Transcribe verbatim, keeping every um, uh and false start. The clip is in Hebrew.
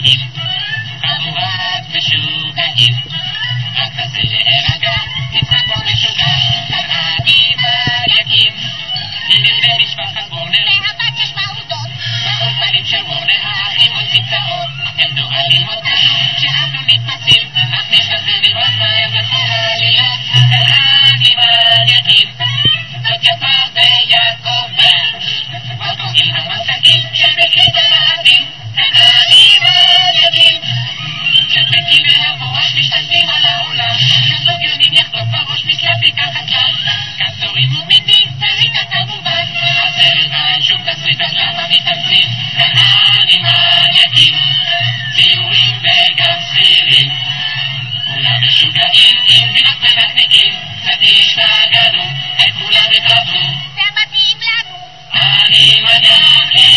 משוגעים, חבורת משוגעים, רק תעשה להירגע, תצחק כמו משוגע, הרעבים מליקים, מבפני משפחת וורנר, מהבת ששמה עודות, באולפנים של וורנר האחים עושים צרות, הם דואלים אותנו, כשאנו נתפסים, אך נשתדל לראות מהר בכל העלילות, הרעבים מליקים, זאת יפה ויעקב בש, כבר קוראים המסכים, כשבקריט המאבים, הרעבים מליקים, כשבקי והבואש משתלטים על העולם, כזוג יונים יחטוף בראש מסלפי ככה כלל, כפתורים ומידים, ורידת המובן, הסרט אין שום תסריט אז למה מתאמצים, הרעבים מליקים, ציורים וגם סירים, כולם משוגעים עם בינות ונקניקים, קצת השתגענו, הם כולם התרבו, זה מתאים לנו. אני מניאק